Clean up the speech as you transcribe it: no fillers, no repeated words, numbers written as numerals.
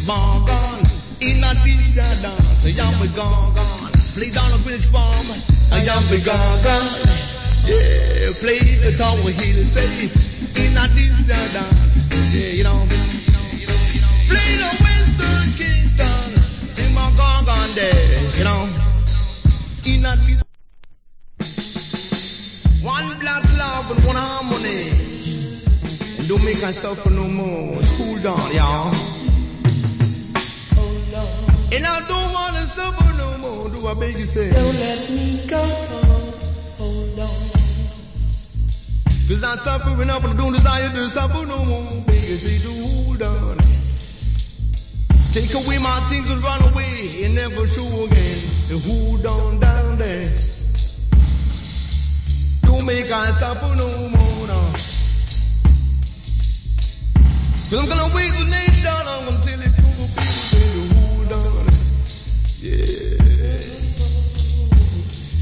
bomb gun. In a this dance, a young be gone. Play down the village farm, a young be gone. Yeah, play the tower hill, say, in a this dance, yeah, you know. Play the Western Kingston, in my gone there, you know. In a this one black love and one harmony. And don't make us suffer no more. Cool down, y'all. And I don't want to suffer no more. Do I beg you say? Don't let me go. Hold on. Cause I suffer enough and I don't desire to suffer no more. Beg you say, do hold on. Take away my things and run away and never show again. And hold on down there. Don't make us suffer no more. No. Cause I'm gonna wait till nature, I'm gonna